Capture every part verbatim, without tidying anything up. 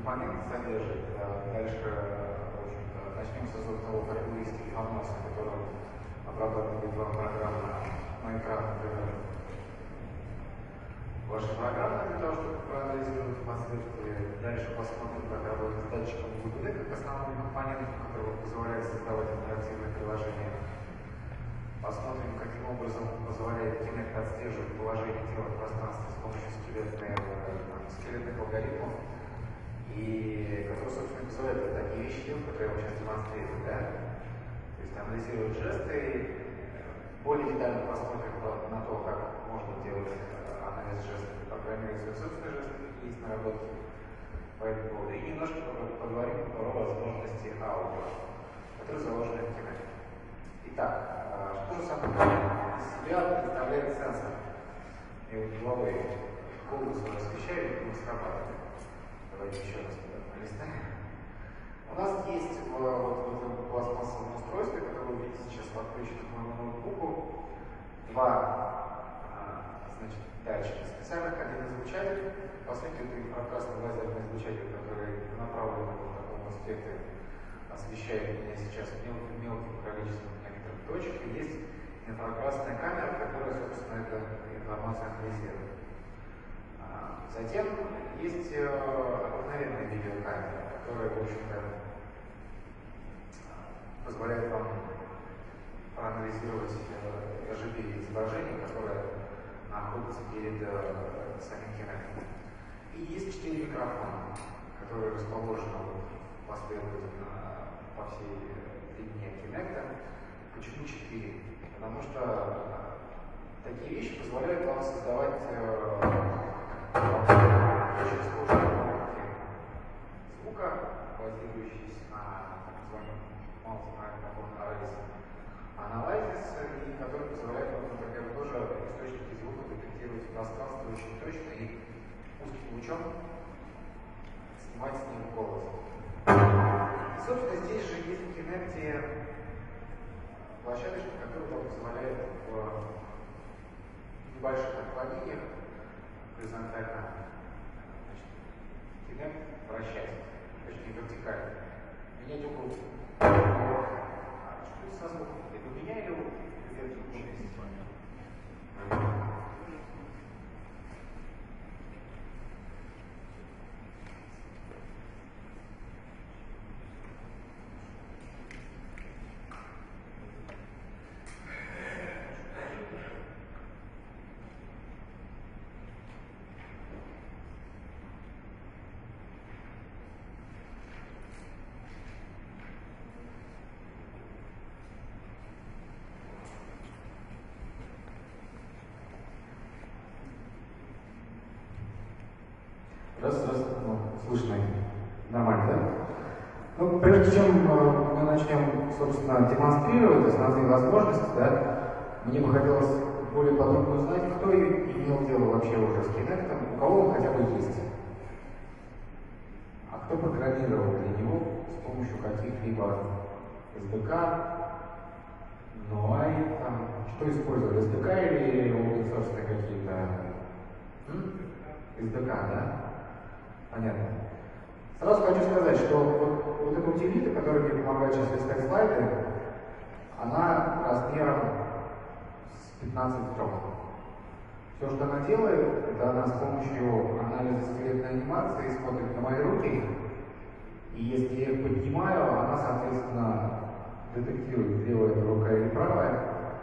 компоненты содержит. Дальше, в общем-то, начнем с того, как вывести информацию, которую обрабатывает вам программа на экран, например, ваша программа для того, чтобы проанализировать последствия. Дальше посмотрим, как работать с датчиком глубины, как основным компонентом, который позволяет создавать интерактивное приложение. Посмотрим, каким образом позволяет Kinect отслеживать положение тела в пространстве с помощью скелетных, скелетных алгоритмов, и которые, собственно, позволяют вот такие вещи делать, которые я вам сейчас демонстрирую. Да? То есть анализировать жесты, более детально посмотрим на то, как можно делать анализ жестов и программировать свои собственные жесты, какие есть наработки по этому поводу. И немножко поговорим про возможности аудио, которые заложены в Kinect. Итак, что же собой из себя представляет сенсор? Я вот головой голову свою освещаю, и не срабатывает. Давайте еще раз полистаем. У нас есть вот, вот в этом пластмассовом устройстве, которое вы видите сейчас подключено к моему ноутбуку, два значит, датчика специальных, один излучатель. По сути, это инфракрасный лазерный излучатель, который направлен в таком аспекте, освещает меня сейчас мелким-мелким количеством некоторых точек. И есть инфракрасная камера, которая, собственно, эту информацию анализирует. Затем есть обыкновенная видеокамера, которая, в общем-то, позволяет вам проанализировать эр джи би-изображение, которое находится перед самим Kinect. И есть четыре микрофона, которые расположены последовательно по всей длине Kinect. Почему четыре? Потому что такие вещи позволяют вам создавать очень сложные уровни звука, базирующиеся на так называемом multi-microphone arrays analysis, и который позволяет вам, например, тоже источники звука детектировать в пространстве очень точно и узким лучом снимать с них голос. И, собственно, здесь же есть в Kinect площадочка, которая вам позволяет в небольших отклонениях горизонтально Kinect вращать, точнее вертикально, менять угол. Что это со звуком? Это у меня или у верхней части? Раз, раз, ну, слышно, нормально, да? Ну, прежде чем э, мы начнем, собственно, демонстрировать основные возможности, да, мне бы хотелось более подробно узнать, кто имел дело вообще уже с Kinect, у кого он хотя бы есть, а кто программировал для него с помощью каких-либо эс ди кей, ну, а и там, что использовали, эс ди кей или open source какие-то? эс ди кей, да? Понятно. Сразу хочу сказать, что вот, вот эта утилита, которая мне помогает сейчас листать слайды, она размером с пятнадцать строк. Все, что она делает, это она с помощью анализа скелетной анимации смотрит на мои руки, и если я их поднимаю, она, соответственно, детектирует, левая это рука или правая,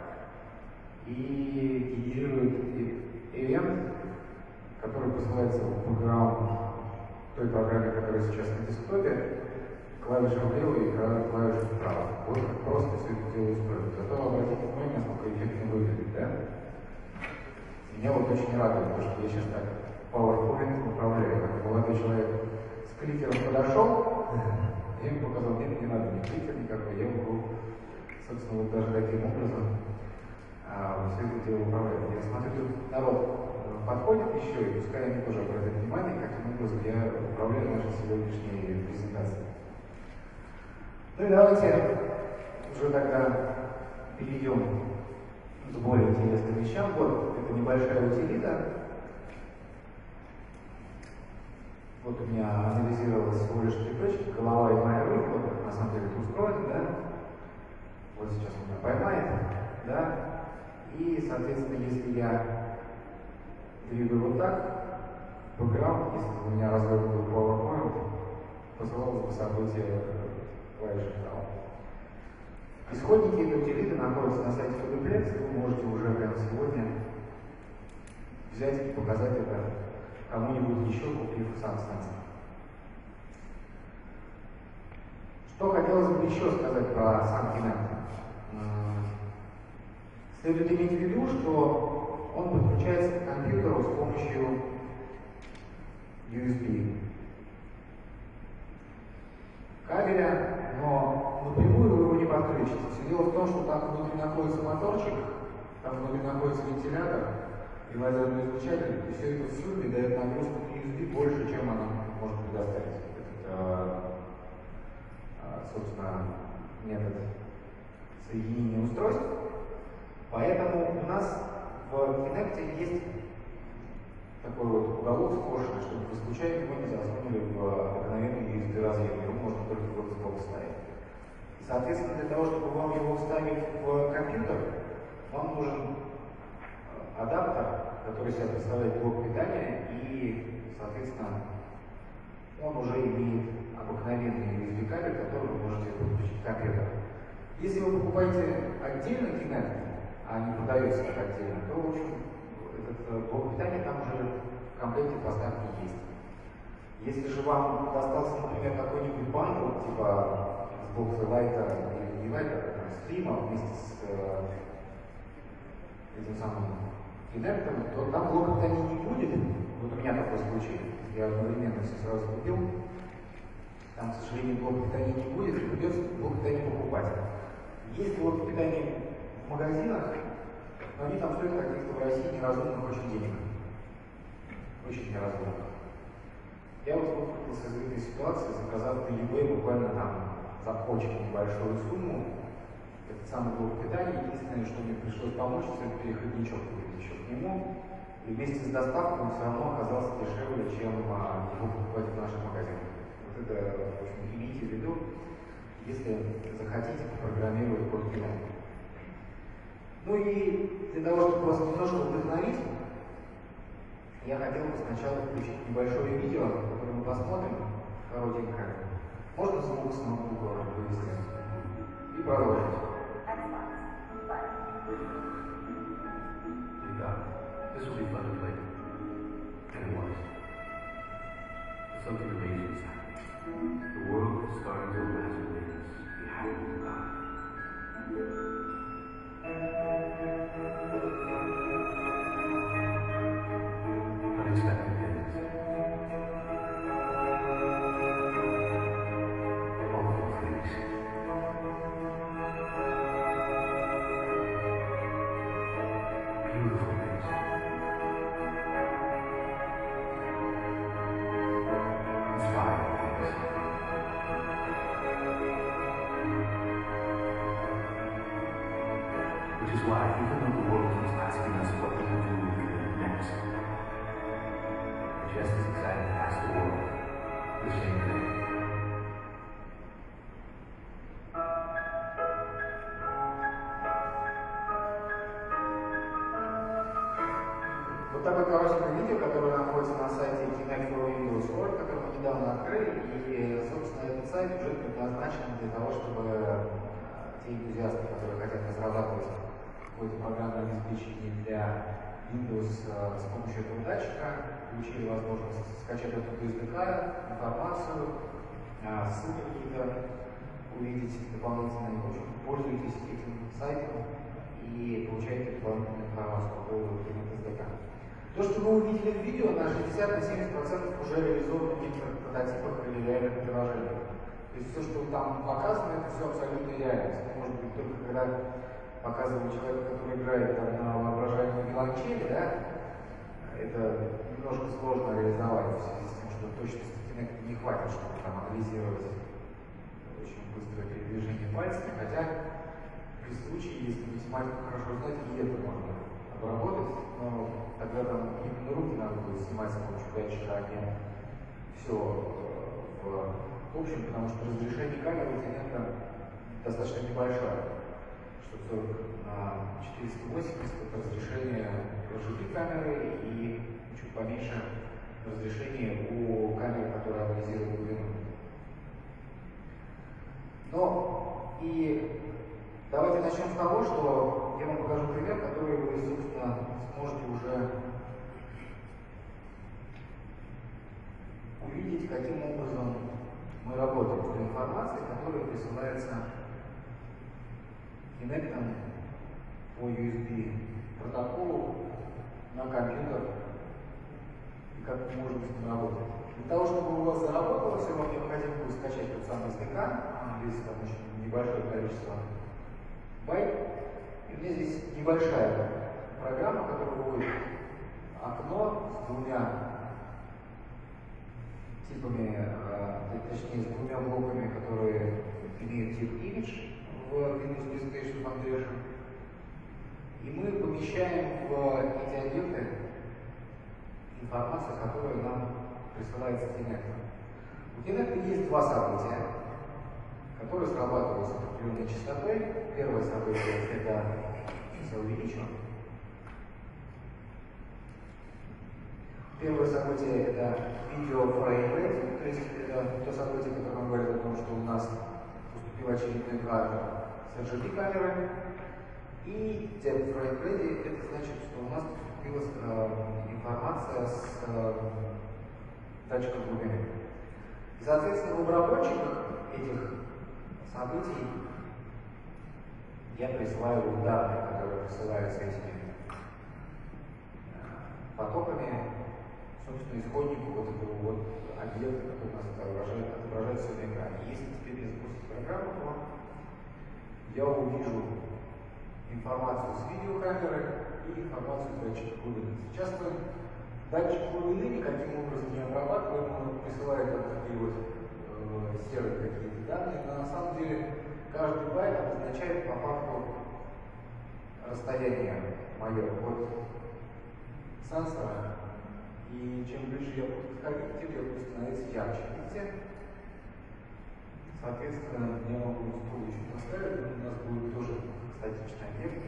и генерирует event, который посылается в бэкграунд той программе, которая сейчас на десктопе, клавиша влево и клавиша вправо. Вот как просто все это дело устроено. Зато обратите внимание, насколько эффектно выглядит, да? Меня вот очень радует, потому что я сейчас так PowerPoint управляю. Как молодой человек с кликером подошел, я ему показал, нет, не надо ни кликер никакой, я могу, собственно, вот даже таким образом а, все это дело управлять. Я смотрю, тут народ подходит еще, и пускай они тоже обратят внимание, каким образом я управляю нашей сегодняшней презентацией. Ну и давайте уже тогда перейдем к более интересным вещам. Вот, это небольшая утилита. Вот у меня анализировалось всего лишь три точки, голова и моя рука, вот на самом деле это устроено, да? Вот сейчас он меня поймает, да? И, соответственно, если я двигаю вот так, бэкграунд, если у меня развернутый PowerPoint, посылалось бы событие клавиши Down. Исходники этой утилиты находятся на сайте Fableplex, вы можете уже прямо сегодня взять и показать это кому-нибудь еще, купив сам станцию. Что хотелось бы еще сказать про сам Kinect? Следует иметь в виду, что он подключается к компьютеру с помощью ю эс би кабеля, но напрямую вы его не подключите. Все дело в том, что там внутри находится моторчик, там внутри находится вентилятор и лазерный излучатель, и все это в сумме дает нагрузку к ю эс би больше, чем она может предоставить. Это, собственно, метод соединения устройств. Поэтому у нас в Kinect есть такой вот уголок скошенный, чтобы вы случайно его не засунули в обыкновенный ю эс би разъем, его можно только вот сбоку ставить. И, соответственно, для того, чтобы вам его вставить в компьютер, вам нужен адаптер, который себя представляет блок питания, и, соответственно, он уже имеет обыкновенный ю эс би кабель, который вы можете подключить к компьютеру. Если вы покупаете отдельно Kinect, а не продается как отдельно, то, в общем, этот блок питания там уже в комплекте поставки есть. Если же вам достался, например, какой-нибудь бандл, типа Xbox Light или не Light, а стрима вместе с э, этим самым Kinect, то там блока питания не будет. Вот у меня такой случай. Я одновременно все сразу купил. Там, к сожалению, блок питания не будет, и придется блок питания покупать. Есть блок питания в магазинах, но они там стоят каких-то в России неразумных очень денег. Очень неразумных. Я вот выкрутился из этой ситуации, заказав на eBay буквально там за очень небольшую сумму этот самый блок питания. Единственное, что мне пришлось помочь, это переходничок купить еще к нему. И вместе с доставкой он все равно оказался дешевле, чем а, его покупать в наших магазинах. Вот это, в общем, имейте в виду, если захотите программировать блок питания. Ну и для того, чтобы вас немножко вдохновить, я хотел бы сначала включить небольшое видео, которое мы посмотрим, коротенькое. Можно звук с ноутбука вывести и продолжить. This will be fun to play. And it was. But something amazing is happening. The world is starting to imagine things behind the God. Unexpected things. Hopeful things. Beautiful things. Inspiring things. Which is why, even though the world keeps asking us what we will do next, we're just as excited to ask the world the same thing. Вот такое коротенькое видео, которое находится на сайте Kinect for Windows точка org, который мы недавно открыли, и, собственно, этот сайт уже предназначен для того, чтобы те энтузиасты, которые хотят разрабатывать какое-то программное обеспечение для Windows с помощью этого датчика, получили возможность скачать оттуда эс ди кей, информацию, ссылки какие-то увидеть дополнительные. В общем, пользуйтесь этим сайтом и получаете дополнительную информацию по поводу эс ди кей. То, что вы увидели в видео, на шестьдесят — семьдесят процентов уже реализовано в некоторых прототипах или реальных приложениях. То есть все, что там показано, это все абсолютно реальность. Может быть, только когда показывают человека, который играет там, на воображаемой виолончели, да, это немножко сложно реализовать в связи с тем, что точности Kinect не хватит, чтобы там анализировать очень быстрое передвижение пальцами, хотя при случае, если математику хорошо знать, и это можно обработать, но тогда там именно руки надо будет снимать с помощью датчика, а не все в, в общем, потому что разрешение камеры у Kinect достаточно небольшое. Что сорок на четыреста восемьдесят это разрешение эр джи би камеры и чуть поменьше разрешение у камеры, которая анализирует глубину. Но и давайте начнем с того, что я вам покажу пример, который вы, собственно, сможете уже увидеть, каким образом мы работаем с той информацией, которая присылается Kinect по ю эс би протоколу на компьютер и как мы можем с ним работать. Для того, чтобы у вас заработало, все вам необходимо будет скачать тот самый эс ди кей, весит там очень небольшое количество байт. И у меня здесь небольшая программа, которая выводит окно с двумя типами, э, точнее с двумя блоками, которые имеют тип image в Windows Presentation Foundation. И мы помещаем в эти объекты информацию, которая нам присылается Kinect. У Kinect есть два события, которые срабатывают с определенной частотой. Первое событие это, сейчас я увеличу. Первое событие это видео frame rate, то есть это то событие, которое мы говорим о том, что у нас поступил очередной кадр с эр джи би камеры. И depth frame rate это значит, что у нас поступила э, информация с э, датчика глубины. И, соответственно, в обработчиках этих событий я присылаю данные, которые присылаются этими потоками, собственно, исходнику вот этого вот объекта, который у нас отображает, отображается на экране. Если теперь я запустить программу, то я увижу информацию с видеокамеры и информацию с датчика глубины. Сейчас мы датчик глубины никаким образом не обрабатываем, он присылает вот такие вот э, серые какие-то данные, но на самом деле каждый байт обозначает по факту расстояние мое от сенсора, и чем ближе я буду подходить, тем я буду становиться ярче. Видите? Соответственно, я могу стул чуть поставить, но у нас будет тоже статичный объект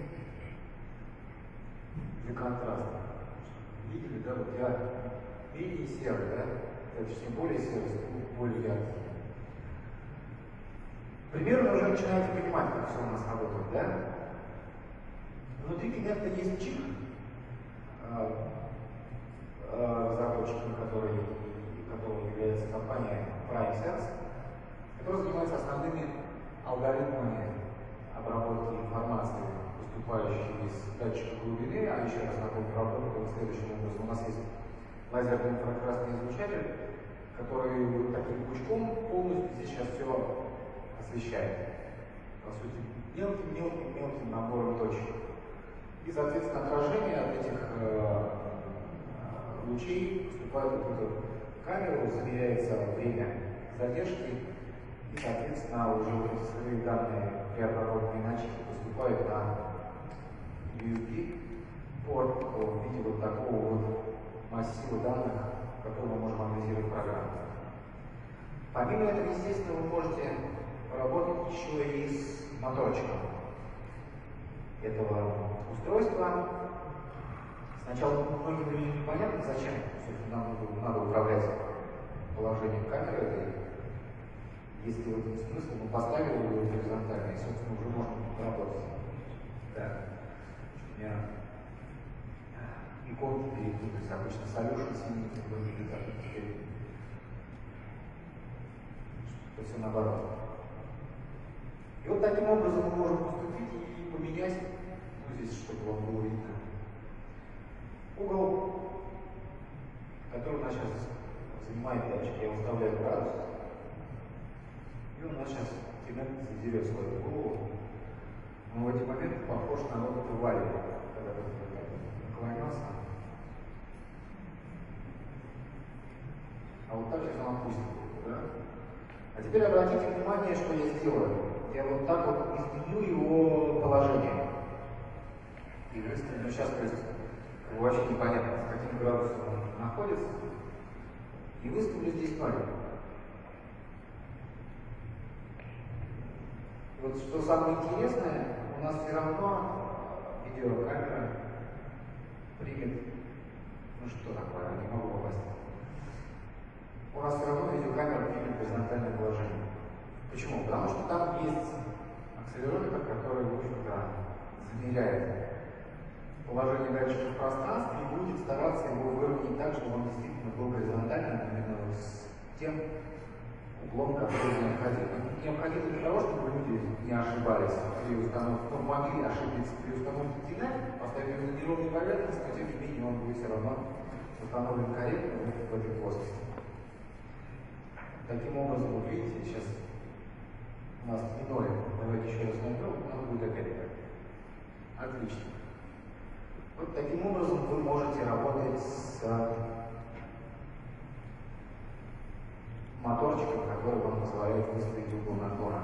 для контраста. Видели, да, вот я менее серый, да, точнее более серый, стул более яркий. Примерно уже начинаете понимать, как все у нас работает, да? Внутри Kinect есть чип, разработчиком который, которым является компания PrimeSense, который занимается основными алгоритмами обработки информации, поступающей из датчика глубины, а еще раз напомню, работает он следующим образом. У нас есть лазерный инфракрасный излучатель, который вот таким пучком полностью здесь сейчас все освещает. По сути, мелким-мелким-мелким набором точек. И, соответственно, отражение от этих э, лучей поступает в эту камеру, замеряется время задержки, и, соответственно, уже вот эти сырые данные при обработке начинки поступают на ю эс би порт в виде вот такого вот массива данных, который мы можем анализировать в программе. Помимо этого, естественно, вы можете поработать еще и с моторчиком этого устройства. Сначала многим людям непонятно, зачем, собственно, нам надо управлять положением камеры. Если в этом смысл, мы поставили его горизонтально, и, собственно, уже можно работать. Да. У меня иконки перепутались, обычно solution синий, или так, теперь что все наоборот. И вот таким образом мы можем поступить и поменять, ну здесь, чтобы вам было видно, угол, который у нас сейчас занимает датчик. Я выставляю градус, и у нас сейчас Kinect задерет свою голову. Но в эти моменты похож на робота Валли, когда наклонялся. А вот так сейчас он опустит, да? А теперь обратите внимание, что я сделаю. Я вот так вот изменю его положение. И выставлю сейчас, то есть вообще непонятно, с каким градусом он находится. и выставлю здесь ноль. Вот что самое интересное, у нас все равно видеокамера примет, ну что такое, не могу попасть. У нас все равно видеокамера примет горизонтальное положение. Почему? Потому что там есть акселерометр, который, в общем-то, замеряет положение датчика в пространстве и будет стараться его выровнять так, чтобы он действительно был горизонтальным, именно с тем углом, который необходим. Необходимо для того, чтобы люди не ошибались при установке, ну, могли ошибиться при установке Kinect, поставив на неровную поверхность, но тем не менее он будет все равно установлен корректно в этой плоскости. Таким образом, вы видите, сейчас у нас не ноль. Давайте еще раз наберем, у нас будет опять так. Отлично. Вот таким образом вы можете работать с моторчиком, который вам позволяет выставить угол наклона.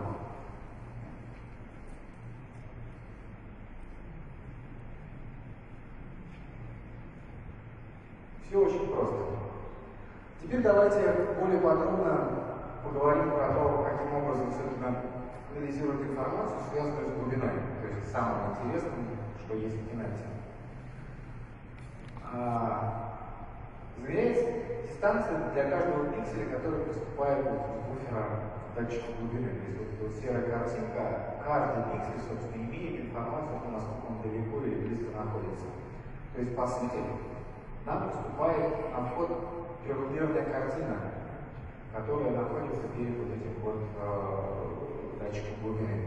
Все очень просто. Теперь давайте более подробно поговорим про то, каким образом, собственно, анализирует информацию, связанную с глубиной, то есть самым интересным, что есть в Kinect. Измеряется дистанция для каждого пикселя, который поступает из буфера датчика глубины. То есть вот, вот серая картинка, каждый пиксель, собственно, имеет информацию о том, насколько он далеко или близко находится. То есть, по сути, нам поступает на вход трехмерная картина, которая находится перед вот этим вот э, датчиком глубины.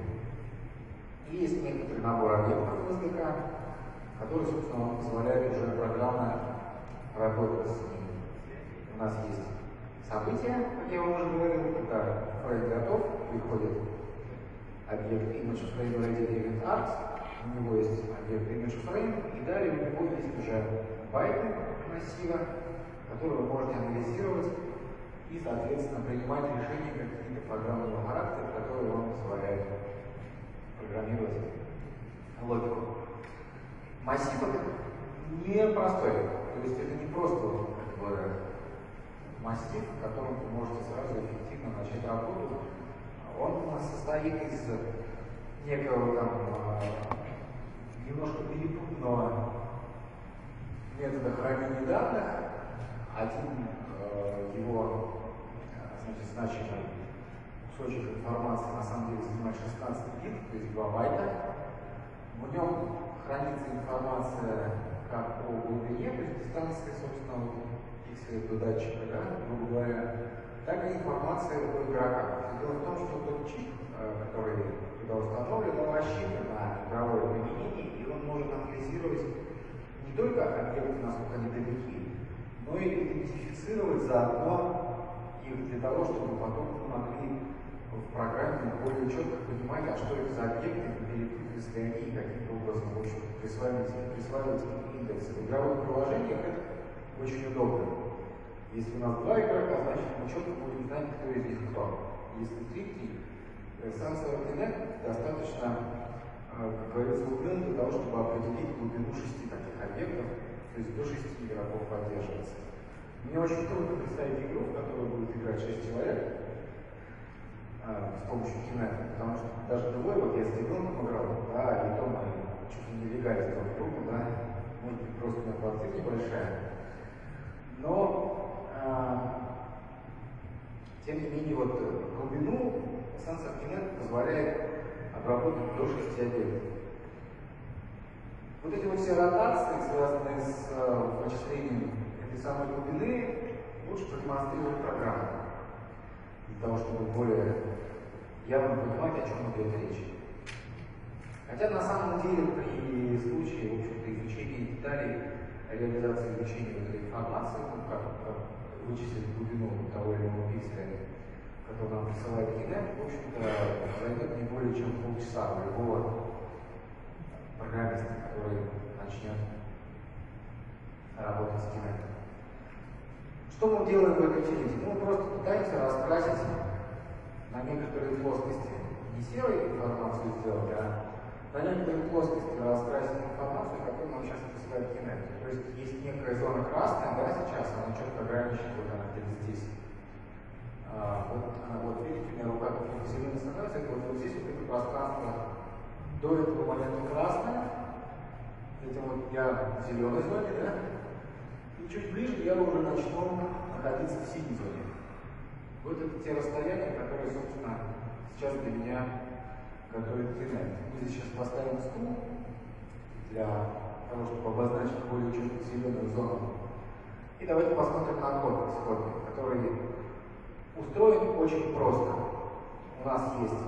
И есть некоторый набор объектов в эс дэ ка, который, собственно, вам позволяет уже программно работать с ним. У нас есть события, как я вам уже говорил, когда фрейм готов, приходит объект image frame ready event art, у него есть объект image frame, и далее у него есть уже байты массива, которые вы можете анализировать и, соответственно, принимать решения какие-то программного характера, которые вам позволяют программировать логику. Массив это непростой, то есть это не просто как бы, массив, в котором вы можете сразу эффективно начать работу. Он у нас состоит из некого там немножко перепутанного метода хранения данных. Один э, его значит, значимый кусочек информации на самом деле занимает шестнадцать бит, то есть два байта. В нем хранится информация как о глубине, то есть дистанции, собственно, пикселя до датчика, да, грубо говоря, так и информация о игроках. Дело в том, что тот чип, который туда установлен, он рассчитан на игровое применение, и он может анализировать не только объекты, насколько они далеки, но и идентифицировать заодно их для того, чтобы потом мы могли в программе более четко понимать, а что это за объекты, перепутались ли они, и каким-то образом, в общем, присваивать, присваивать индексы. В игровых приложениях это очень удобно. Если у нас два игрока, значит мы четко будем знать, кто из них кто. Если третий, сенсор Kinect достаточно, как говорится, умен для того, чтобы определить глубину шести таких объектов, то есть до шести игроков поддерживается. Мне очень трудно представить игру, в которой будет играть шесть человек с помощью Kinect, потому что даже двое, вот я с ребенком играл, да, и то мы чуть ли не легали друг другу, да, может быть просто у меня квартира небольшая, но э, тем не менее вот глубину сенсор Kinect позволяет обработать до шести объектов. Вот эти вот все ротации, связанные с э, вычислением этой самой глубины, лучше продемонстрировать программу, для того, чтобы более явно понимать, о чем идет речь. Хотя на самом деле при случае, в общем-то, изучения деталей реализации изучения этой информации, ну, как, как вычислить глубину того или иного пикселя, который нам присылает Kinect, в общем-то, займет не более чем полчаса у любого программиста, который начнет работать с Kinect. Что мы делаем в этой утилите? Мы просто пытаемся раскрасить на некоторые плоскости не серой информацию сделать, а на некоторые плоскости раскрасить информацию, которую нам сейчас посылает Kinect. То есть есть некая зона красная, да, сейчас она четко ограничена, вот она где-то здесь. А, вот, она, вот видите, у меня рука как зеленая становится, это вот, вот здесь вот это пространство до этого момента красное, этим вот я в зеленой зоне, да, и чуть ближе я уже начну находиться в синей зоне. Вот это те расстояния, которые, собственно, сейчас для меня готовит Kinect. Мы здесь сейчас поставим стул для того, чтобы обозначить более четко зеленую зону. И давайте посмотрим на код исходный, который устроен очень просто. У нас есть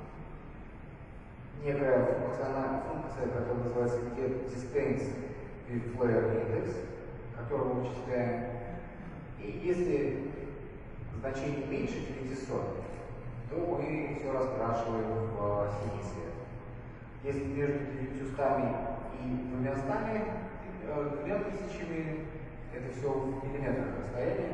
некая функциональная функция, которая называется Distance with Player Index, которую мы вычисляем. И если значение меньше девятисот, то мы все раскрашиваем в синий цвет. Если между девятьюстами и двумястами, двумя тысячами, это все в миллиметрах расстояния,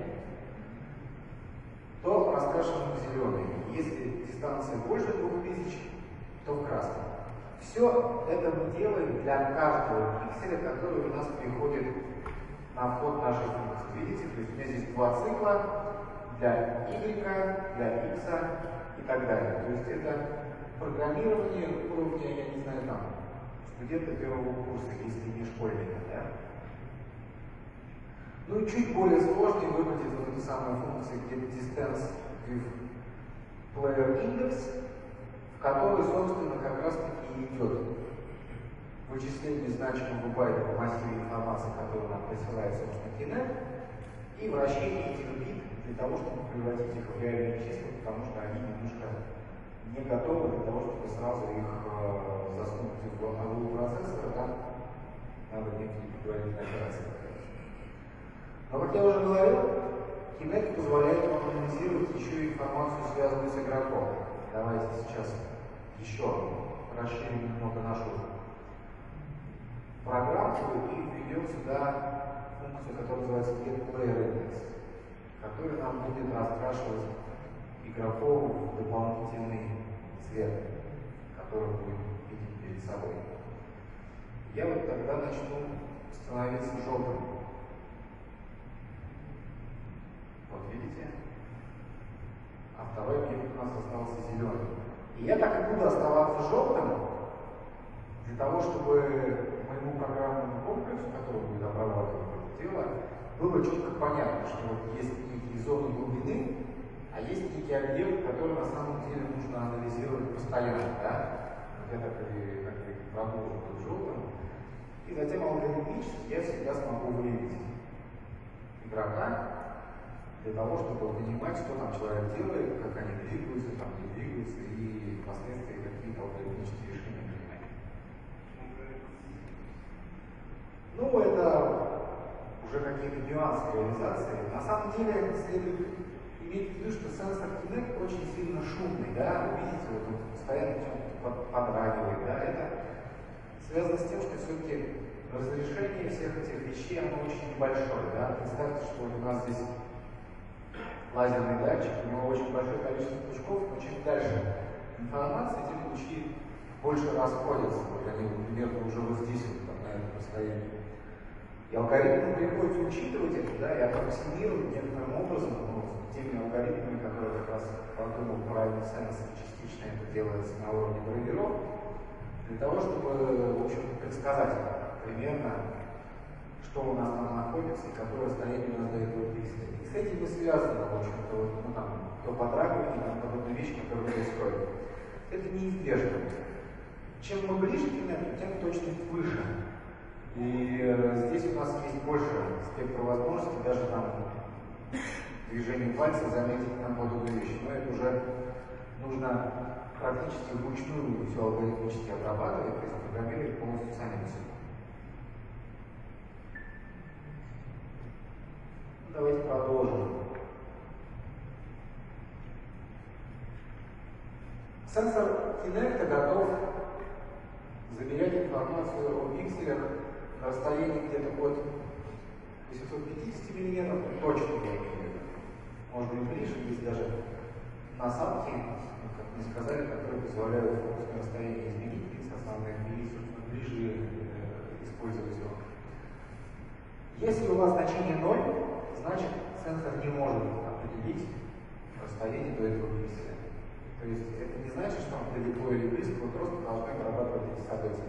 то раскрашиваем в зеленый. Если дистанция больше двух тысяч, то в красный. Все это мы делаем для каждого пикселя, который у нас приходит на вход нашей функции. Видите, то есть у меня здесь два цикла для y, для x и так далее. То есть это программирование уровня, я не знаю, там, студента первого курса, если не школьника, да? Ну и чуть более сложнее выглядит вот эта самая функция getDistance with Player Index, в которой, собственно, как раз таки идет вычисление значимого байта по массиве информации, которую нам присылает, собственно, Kinect, и вращение этих бит для того, чтобы превратить их в реальные числа, потому что они немножко не готовы для того, чтобы сразу их э, засунуть в голову процессора, да? Надо некие предварительные операции. Но, как я уже говорил, Kinect позволяет вам анализировать еще и информацию, связанную с игроком. Давайте сейчас еще расширим немного нашу программу и введем сюда функцию, которая называется getPlayerIndex, которая нам будет раскрашивать игроков в дополнительный цвет, который мы будем видеть перед собой. Я вот тогда начну становиться желтым. Вот видите? А второй объект у нас остался зеленым. И я так и буду оставаться желтым для того, чтобы моему программному комплексу, который будет обрабатывать это дело, было четко понятно, что вот есть некие зоны глубины, а есть некий объект, который на самом деле нужно анализировать постоянно. Да? Вот я так и, так и продолжу быть желтым. И затем алгоритмически я всегда смогу выявить игрока, для того, чтобы понимать, что там человек делает, как они двигаются, там не двигаются, и впоследствии какие-то алгоритмические решения принимать. Ну, это уже какие-то нюансы реализации. На самом деле, следует иметь в виду, что сенсор Kinect очень сильно шумный, да, вы видите, вот он постоянно чем-то подрагивает, да, это связано с тем, что все-таки разрешение всех этих вещей, оно очень небольшое, да. Представьте, что у нас здесь лазерный датчик, у него очень большое количество пучков, но чем дальше информация, тем лучи больше расходятся. Вот они, например, уже вот здесь, вот, там, на этом расстоянии. И алгоритмам приходится учитывать это, да, и аппроксимировать некоторым образом, ну, теми алгоритмами, которые как раз продумал правильный сенс, частично это делается на уровне гравировок, для того, чтобы, в общем, предсказать примерно, что у нас там находится и какое расстояние у нас до этого пикселя. И с этим и связано, в общем-то, вот, ну, там, то подрагивание, там, подобные вещи, которые происходят. Это неизбежно. Чем мы ближе к Kinect, тем точность выше. И э, здесь у нас есть больше спектра возможностей, даже там движение пальца заметить нам подобные вещи. Но это уже нужно практически вручную все алгоритмически обрабатывать, то есть программировать полностью сами на себя. Давайте продолжим. Сенсор Kinect готов замерять информацию о пикселях на расстоянии где-то от восьмисот пятидесяти миллиметров, точно я имею в виду. Может быть ближе, есть даже насадки, как мне сказали, которые позволяют фокусное расстояние изменить из основных и, собственно, ближе э, использовать его. Если у вас значение ноль, значит сенсор не может определить расстояние до этого пикселя. То есть это не значит, что он далеко или близко, вы просто должны обрабатывать эти события.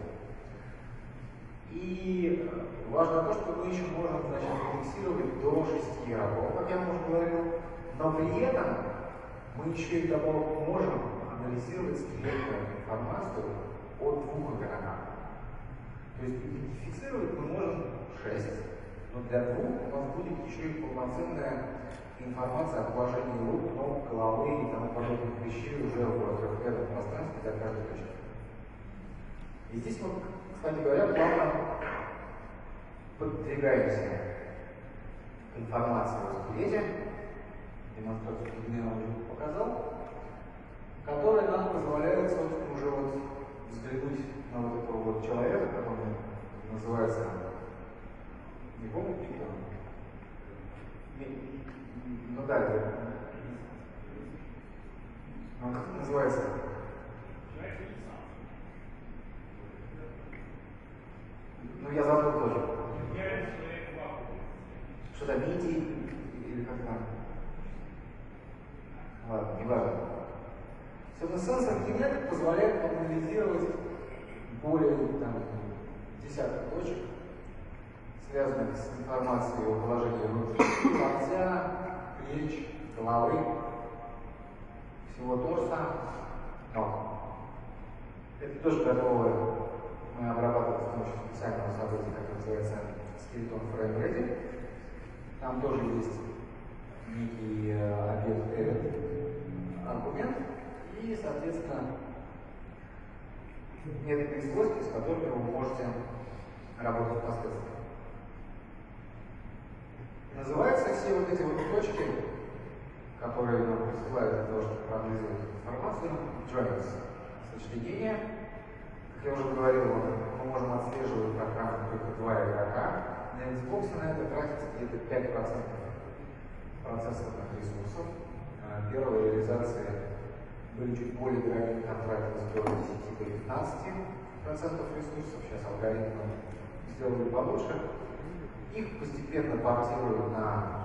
И важно то, что мы еще можем, значит, фиксировать до шести игроков, как я уже говорил, но при этом мы еще и добавок можем анализировать скелетную информацию от двух игроков. То есть идентифицировать мы можем шесть, но для двух у нас будет еще и полноценная информация о положении рук, ног, головы и тому подобных вещей уже в трехмерном пространстве для каждой точки. И здесь мы, кстати говоря, плавно подвигаемся к информации о скелете, демонстрацию я вам уже показал, которая нам позволяет, собственно, уже вот взглянуть на вот этого вот человека, который называется, не помню, кто? Ну да, это, ну как это называется? Ну я забыл тоже. Что-то миди или как там? Ладно, не важно. Собственно, сенсорный метод позволяет анализировать более там, десяток точек, связанных с информацией о положении рук, лица, плеч, головы, всего торса, ног. Это тоже готовое мы обрабатываем с помощью специального события, как называется Skeleton Frame Ready. Там тоже есть некий объект аргумент и, соответственно, методные свойства, с которыми вы можете работать впоследствии. Называются все вот эти вот точки, которые нам присылают для того, чтобы проанализировать информацию, joints, сочленения. Как я уже говорил, мы можем отслеживать программу только два игрока. На Xbox на это тратится где-то пять процентов процессорных ресурсов. Первые реализации были чуть более дорогими, там тратилось до десяти до пятнадцати процентов ресурсов. Сейчас алгоритмы сделали получше. Их постепенно портируют на,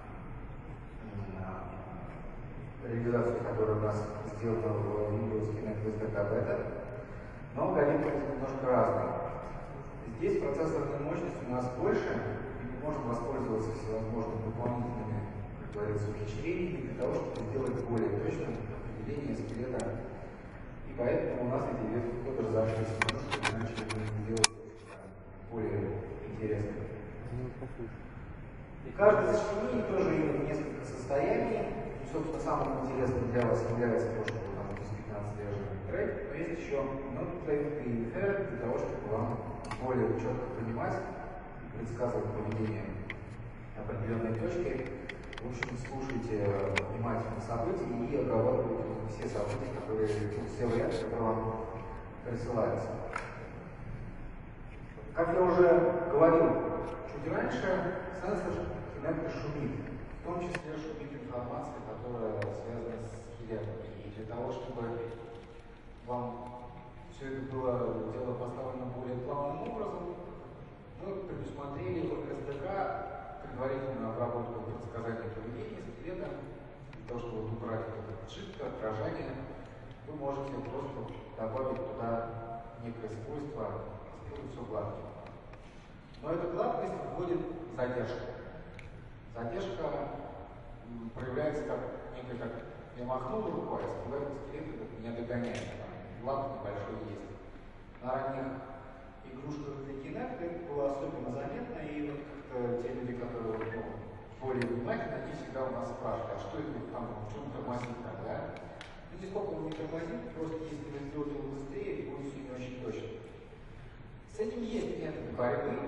на реализацию, которая у нас сделана в Windows Kinect эс ди кей Beta. Но алгоритмы немножко разные. Здесь процессорная мощность у нас больше, и мы можем воспользоваться всевозможными дополнительными, как говорится, ухищрениями для того, чтобы сделать более точным определение скелета. И поэтому у нас эти ветки кода разошлись немножко, иначе мы сделать более интересными. И каждое сочленение тоже имеет несколько состояний. И, собственно, самым интересным для вас является то, что там есть пятнадцать лежит трек, но есть еще non-plate и infer для того, чтобы вам более четко понимать и предсказывать поведение определенной точки. В общем, слушайте внимательно события и обрабатывайте все события, которые, все варианты, которые вам присылаются. Как я уже говорил чуть раньше, сенсор Kinect шумит, в том числе шумит информация, которая связана с скелетом. И для того, чтобы вам все это было дело поставлено более плавным образом, мы предусмотрели в эс ди кей предварительную обработку предсказания поведения скелета. Для того, чтобы убрать эту подшивку, отражение, вы можете просто добавить туда некое свойство, сделать все гладким. Но эта гладкость вводит задержку. Задержка проявляется как некая, как я махнул рукой, а скелет меня догоняет. Лак небольшой есть. На ранних игрушках для Kinect это было особенно заметно, и вот как-то те люди, которые ну, более внимательны, они всегда у нас спрашивают, а что это там, в чем тормозит там, да? Ну, нисколько он не тормозит, просто если вы сделаете его быстрее, будет все не очень точно. С этим есть методы борьбы,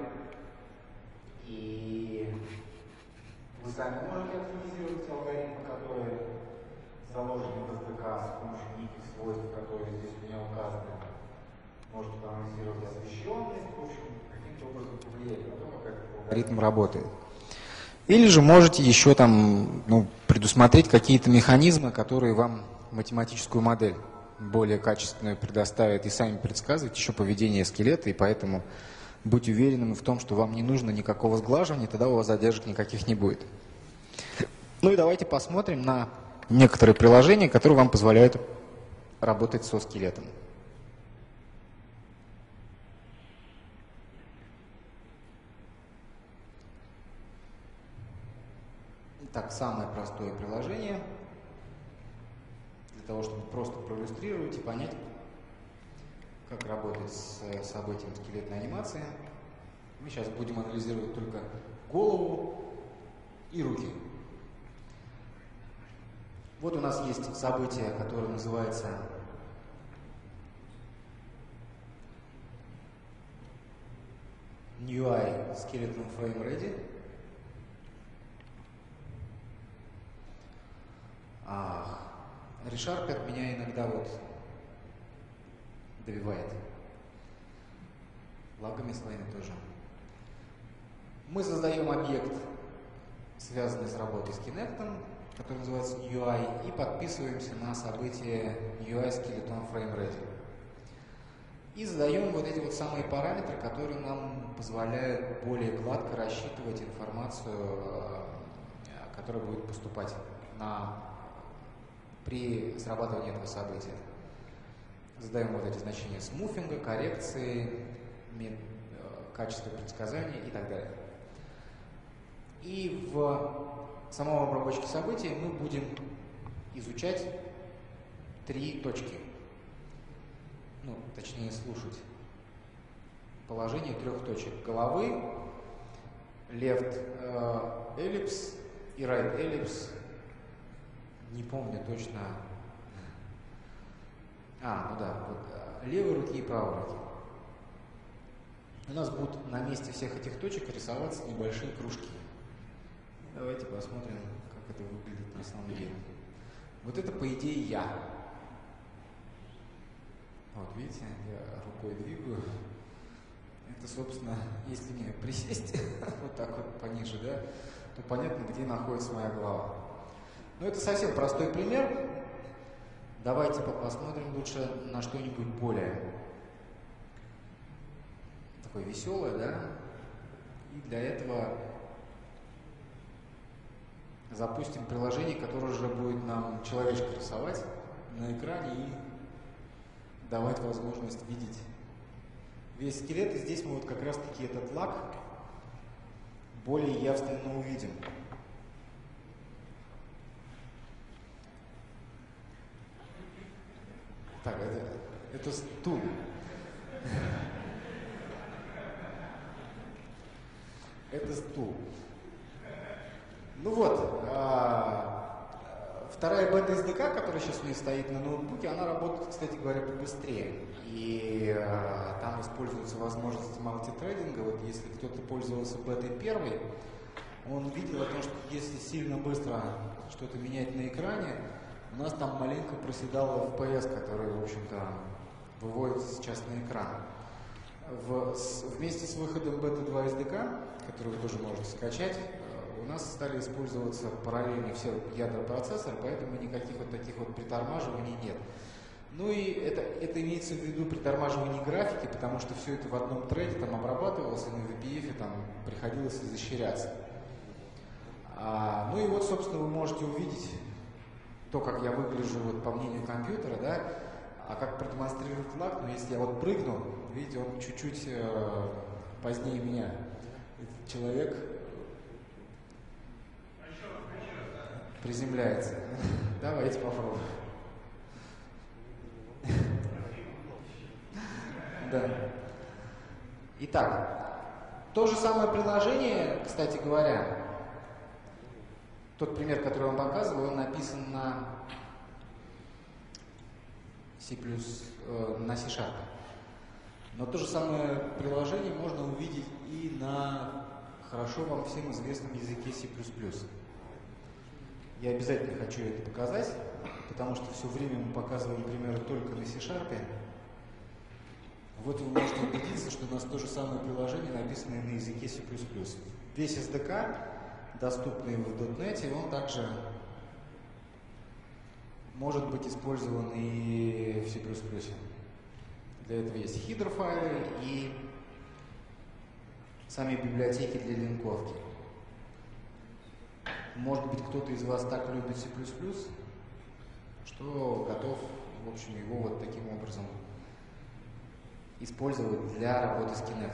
и вы сами можете оптимизировать алгоритмы, которые заложены в эс ди кей с помощью неких свойств, которые здесь у меня указаны. Можете проанализировать освещенность, в общем, каким-то образом повлиять на то, как этот алгоритм работает. Или же можете еще там, ну, предусмотреть какие-то механизмы, которые вам математическую модель более качественную предоставят и сами предсказывать еще поведение скелета, и поэтому будьте уверенными в том, что вам не нужно никакого сглаживания, тогда у вас задержек никаких не будет. Ну и давайте посмотрим на некоторые приложения, которые вам позволяют работать со скелетом. Итак, самое простое приложение, для того, чтобы просто проиллюстрировать и понять, как работать с событием скелетной анимации. Мы сейчас будем анализировать только голову и руки. Вот у нас есть событие, которое называется New Eye Skeleton Frame Ready. А, ReSharp от меня иногда вот добивает. Лагами своими тоже. Мы создаем объект, связанный с работой с Kinect, который называется New Eye, и подписываемся на событие New Eye Skeleton Frame Ready. И задаем вот эти вот самые параметры, которые нам позволяют более гладко рассчитывать информацию, которая будет поступать на, при срабатывании этого события. Задаем вот эти значения смуфинга, коррекции, качества предсказания и так далее. И в самом обработчике событий мы будем изучать три точки. Ну, точнее, слушать положение трех точек: головы, left uh, ellipse и right ellipse. Не помню точно. А, ну да, вот левой руки и правой руки. У нас будут на месте всех этих точек рисоваться небольшие кружки. Давайте посмотрим, как это выглядит на самом деле. Вот это, по идее, я. Вот, видите, я рукой двигаю. Это, собственно, если мне присесть вот так вот пониже, да, то понятно, где находится моя голова. Но это совсем простой пример. Давайте посмотрим лучше на что-нибудь более такое веселое, да. И для этого запустим приложение, которое уже будет нам человечка рисовать на экране и давать возможность видеть весь скелет. И здесь мы вот как раз таки этот лак более явственно увидим. Так, это, это стул. Это стул. Ну вот, а, вторая бета-эс ди кей, которая сейчас у меня стоит на ноутбуке, она работает, кстати говоря, побыстрее. И а, там используются возможности мультитрейдинга. Вот если кто-то пользовался бетой первой, он видел о том, что если сильно быстро что-то менять на экране, у нас там маленько проседал эф пи эс, который, в общем-то, выводится сейчас на экран. В, с, вместе с выходом бета два эс ди кей, который вы тоже можете скачать, у нас стали использоваться параллельно все ядра процессора, поэтому никаких вот таких вот притормаживаний нет. Ну и это, это имеется в виду притормаживание графики, потому что все это в одном треде там обрабатывалось, и на ви пи эф там приходилось изощряться. А, ну и вот, собственно, вы можете увидеть то, как я выгляжу вот, по мнению компьютера, да, а как продемонстрировать лак, ну если я вот прыгну, видите, он чуть-чуть э, позднее меня. Этот человек приземляется. Давайте попробуем. Да. Итак, то же самое приложение, кстати говоря, тот пример, который я вам показывал, он написан на C++, э, на C-Sharp. Но то же самое приложение можно увидеть и на хорошо вам всем известном языке C++. Я обязательно хочу это показать, потому что все время мы показываем примеры только на C-Sharp. Вот вы можете убедиться, что у нас то же самое приложение, написанное на языке C++. Весь эс ди кей доступный в .дот нет, он также может быть использован и в C++. Для этого есть header файлы и сами библиотеки для линковки. Может быть, кто-то из вас так любит C++, что готов, в общем, его вот таким образом использовать для работы с Kinect.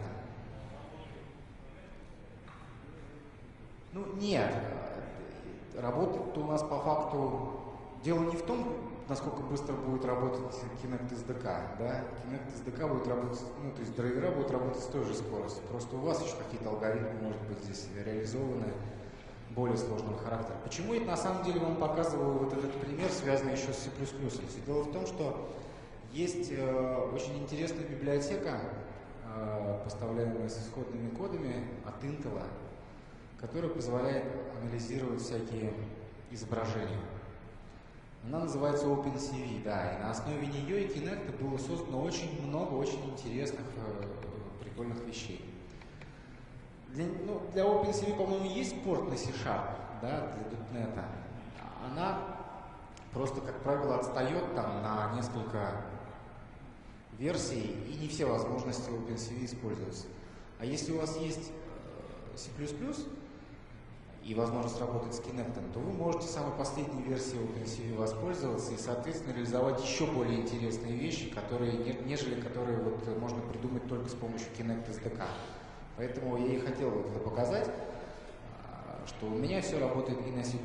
Ну, нет. Работать-то у нас по факту... Дело не в том, насколько быстро будет работать Kinect эс ди кей, да? Kinect эс ди кей будет работать, ну, то есть драйвера будут работать с той же скоростью. Просто у вас еще какие-то алгоритмы, может быть, здесь реализованы более сложного характера. Почему я на самом деле вам показываю вот этот пример, связанный еще с C++? Все дело в том, что есть э, очень интересная библиотека, э, поставляемая с исходными кодами от Intel, которая позволяет анализировать всякие изображения. Она называется OpenCV, да, и на основе нее и Kinect было создано очень много очень интересных, э, прикольных вещей. Для, ну, для OpenCV, по-моему, есть порт на C-Sharp, да, для .дот нет. Она просто, как правило, отстает там на несколько версий, и не все возможности OpenCV используются. А если у вас есть C++ и возможность работать с Kinect, то вы можете самой последней версией OpenCV воспользоваться и, соответственно, реализовать еще более интересные вещи, которые, нежели которые вот можно придумать только с помощью Kinect эс ди кей. Поэтому я и хотел вот это показать, что у меня все работает и на C++.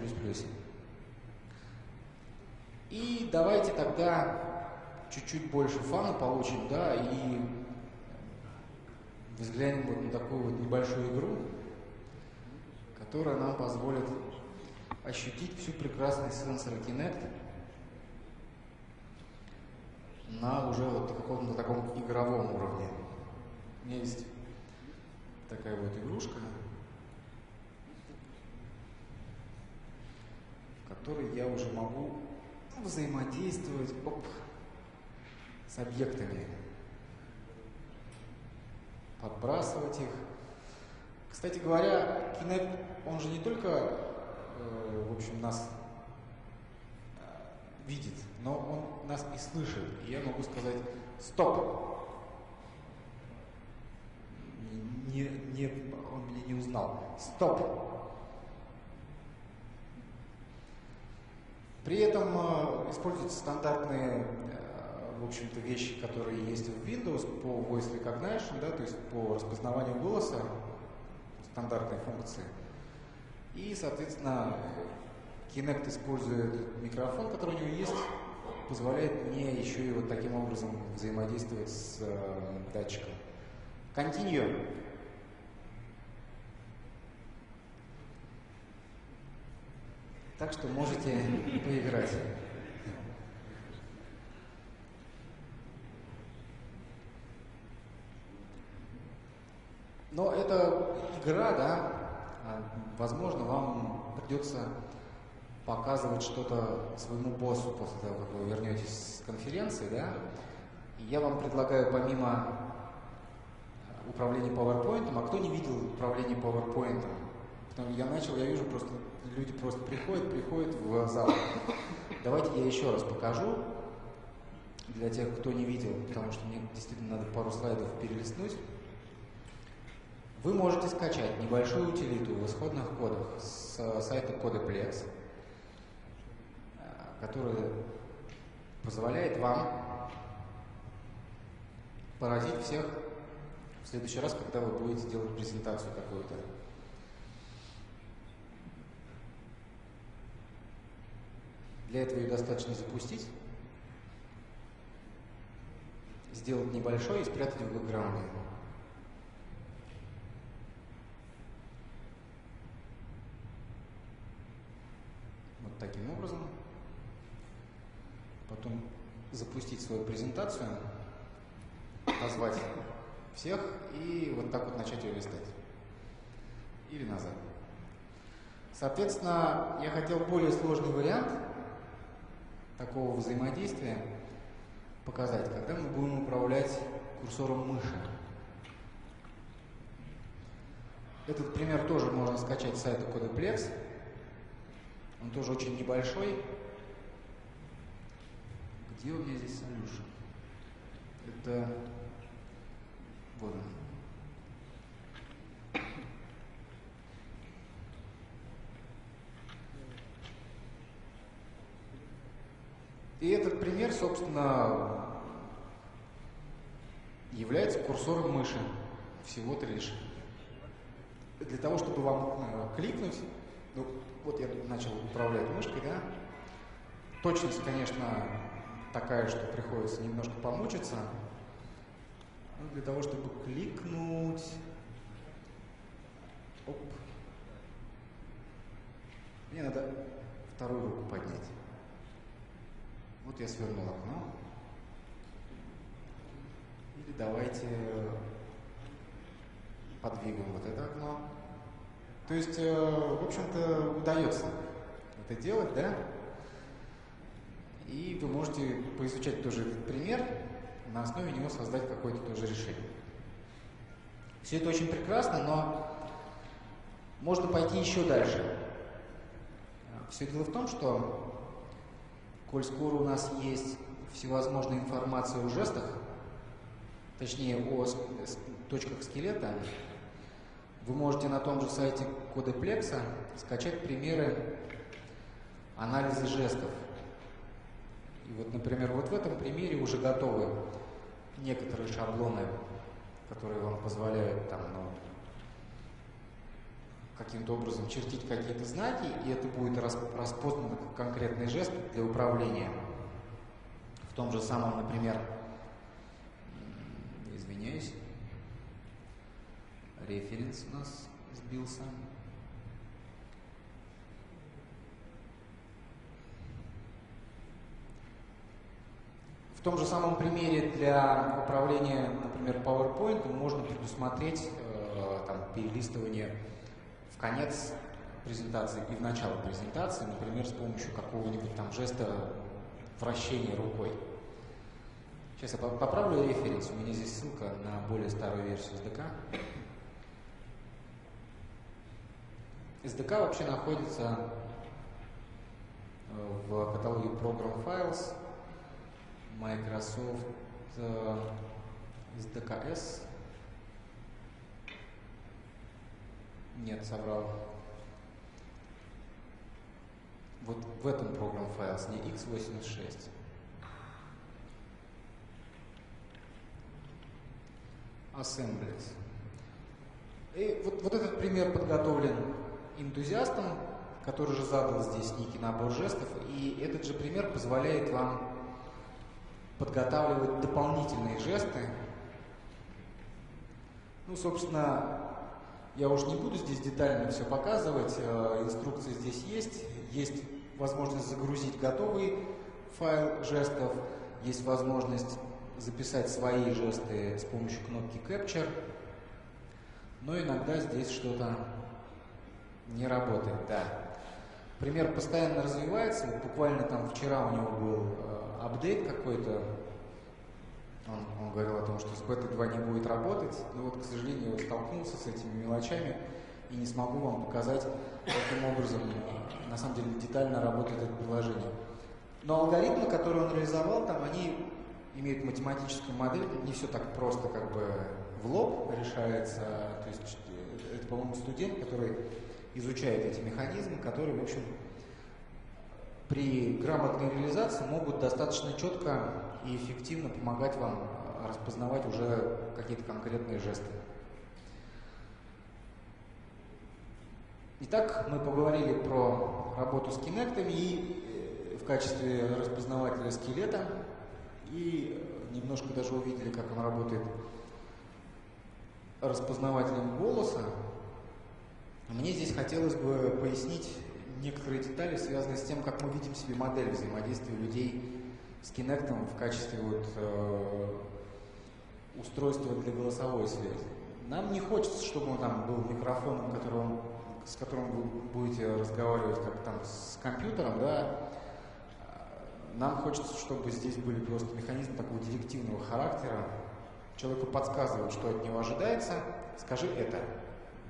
И давайте тогда чуть-чуть больше фана получим, да, и взглянем вот на такую вот небольшую игру, которая нам позволит ощутить всю прекрасность сенсора Kinect на уже вот каком-то таком игровом уровне. У меня есть такая вот игрушка, в которой я уже могу взаимодействовать оп, с объектами, подбрасывать их. Кстати говоря, Kinect, он же не только, э, в общем, нас э, видит, но он нас и слышит. И я могу сказать «стоп». Не, не, он меня не узнал. «Стоп». При этом э, используются стандартные, э, в общем-то, вещи, которые есть в Windows по Voice Recognition, да, то есть по распознаванию голоса, стандартные функции. И, соответственно, Kinect, используя этот микрофон, который у него есть, позволяет мне еще и вот таким образом взаимодействовать с э, датчиком. Continue. Так что можете поиграть. Но это игра, да, возможно, вам придется показывать что-то своему боссу после того, как вы вернетесь с конференции, да. И я вам предлагаю помимо управления PowerPoint, а кто не видел управление PowerPoint? Потому я начал, я вижу, просто люди просто приходят, приходят в зал. Давайте я еще раз покажу для тех, кто не видел, потому что мне действительно надо пару слайдов перелистнуть. Вы можете скачать небольшую утилиту в исходных кодах с сайта Codeplex, которая позволяет вам поразить всех в следующий раз, когда вы будете делать презентацию какую-то. Для этого ее достаточно запустить, сделать небольшой и спрятать в бэкграунде. Вот таким образом. Потом запустить свою презентацию, позвать всех и вот так вот начать ее листать. Или назад. Соответственно, я хотел более сложный вариант такого взаимодействия показать, когда мы будем управлять курсором мыши. Этот пример тоже можно скачать с сайта Codeplex. Он тоже очень небольшой. Где у меня здесь solution? Это... Вот он. И этот пример, собственно, является курсором мыши. Всего-то лишь. Для того, чтобы вам э, кликнуть, ну, вот я начал управлять мышкой, да, точность, конечно, такая, что приходится немножко помучиться. Но для того, чтобы кликнуть... Оп. Мне надо вторую руку поднять. Вот я свернул окно. Или давайте подвигаем вот это окно. То есть, э, в общем-то, удается это делать, да? И вы можете поизучать тоже этот пример, на основе него создать какое-то тоже решение. Все это очень прекрасно, но можно пойти еще дальше. Все дело в том, что коль скоро у нас есть всевозможная информация о жестах, точнее о точках скелета, вы можете на том же сайте Codeplex скачать примеры анализа жестов. И вот, например, вот в этом примере уже готовы некоторые шаблоны, которые вам позволяют там, ну, каким-то образом чертить какие-то знаки, и это будет распознано как конкретный жест для управления. В том же самом, например, извиняюсь, референс у нас сбился. В том же самом примере для управления, например, PowerPoint можно предусмотреть э, там, перелистывание в конец презентации и в начало презентации, например, с помощью какого-нибудь там жеста вращения рукой. Сейчас я поправлю референс, у меня здесь ссылка на более старую версию эс ди кей. эс ди кей вообще находится в каталоге Program Files, Microsoft эс ди кей эс. Нет, соврал. Вот в этом Program Files, не икс восемьдесят шесть. Assemblies. И вот, вот этот пример подготовлен энтузиастом, который же задал здесь некий набор жестов, и этот же пример позволяет вам подготавливать дополнительные жесты. Ну, собственно, я уж не буду здесь детально все показывать, инструкция здесь есть, есть возможность загрузить готовый файл жестов, есть возможность записать свои жесты с помощью кнопки Capture, но иногда здесь что-то не работает, да. Пример постоянно развивается, вот буквально там вчера у него был э, апдейт какой-то, он, он говорил о том, что с бета два не будет работать, но вот, к сожалению, я столкнулся с этими мелочами и не смогу вам показать, каким образом на самом деле детально работает это приложение. Но алгоритмы, которые он реализовал, там они имеют математическую модель, не все так просто как бы в лоб решается, то есть это, по-моему, студент, который изучает эти механизмы, которые, в общем, при грамотной реализации могут достаточно четко и эффективно помогать вам распознавать уже какие-то конкретные жесты. Итак, мы поговорили про работу с кинектами и в качестве распознавателя скелета, и немножко даже увидели, как он работает распознавателем голоса. Мне здесь хотелось бы пояснить некоторые детали, связанные с тем, как мы видим себе модель взаимодействия людей с Kinect в качестве вот, э, устройства для голосовой связи. Нам не хочется, чтобы он там был микрофоном, которым, с которым вы будете разговаривать как там с компьютером, да. Нам хочется, чтобы здесь были просто механизмы такого директивного характера. Человеку подсказывают, что от него ожидается, скажи это.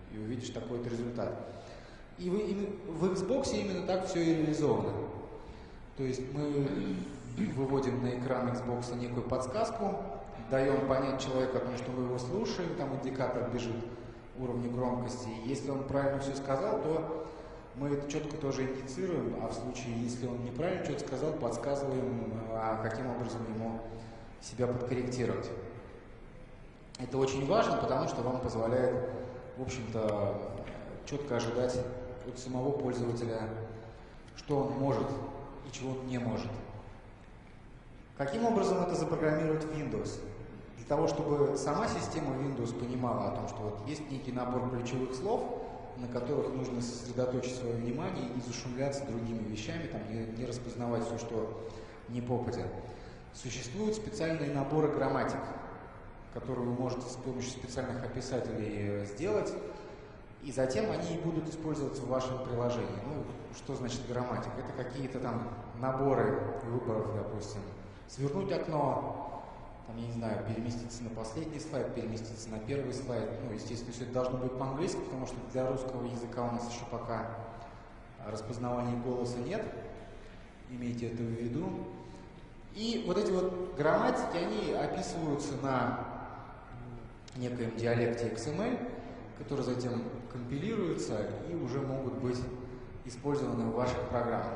и увидишь такой вот результат. И в, в Xbox именно так все и реализовано. То есть мы выводим на экран Xbox некую подсказку, даем понять человеку о том, что мы его слушаем, там индикатор бежит уровня громкости. И если он правильно все сказал, то мы это четко тоже индицируем, а в случае, если он неправильно что-то сказал, подсказываем, а каким образом ему себя подкорректировать. Это очень важно, потому что вам позволяет, в общем-то, четко ожидать от самого пользователя, что он может и чего он не может. Каким образом это запрограммировать в Windows? Для того, чтобы сама система Windows понимала о том, что вот есть некий набор ключевых слов, на которых нужно сосредоточить свое внимание и не зашумляться другими вещами, там, не, не распознавать все, что не попадя. Существуют специальные наборы грамматик, которые вы можете с помощью специальных описателей сделать, и затем они и будут использоваться в вашем приложении. Ну, что значит грамматика? Это какие-то там наборы выборов, допустим. Свернуть окно, там, я не знаю, переместиться на последний слайд, переместиться на первый слайд. Ну, естественно, все это должно быть по-английски, потому что для русского языка у нас еще пока распознавания голоса нет. Имейте это в виду. И вот эти вот грамматики, они описываются на некоем диалекте икс эм эль, который затем компилируется и уже могут быть использованы в ваших программах.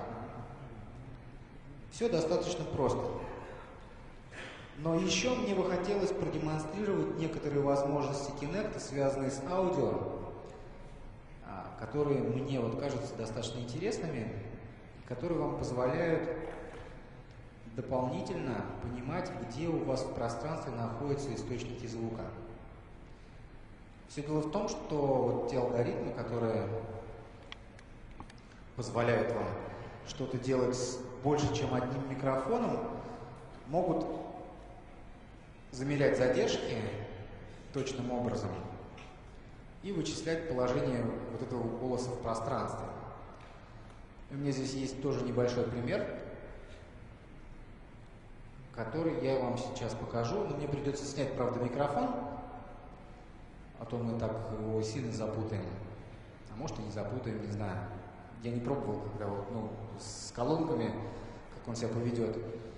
Все достаточно просто. Но еще мне бы хотелось продемонстрировать некоторые возможности Kinect, связанные с аудио, которые мне вот кажутся достаточно интересными, которые вам позволяют дополнительно понимать, где у вас в пространстве находятся источники звука. Все дело в том, что вот те алгоритмы, которые позволяют вам что-то делать с больше, чем одним микрофоном, могут замерять задержки точным образом и вычислять положение вот этого голоса в пространстве. У меня здесь есть тоже небольшой пример, который я вам сейчас покажу. Но мне придется снять, правда, микрофон, а то мы так его сильно запутаем. А может и не запутаем, не знаю. Я не пробовал, когда вот, ну, с колонками, как он себя поведет.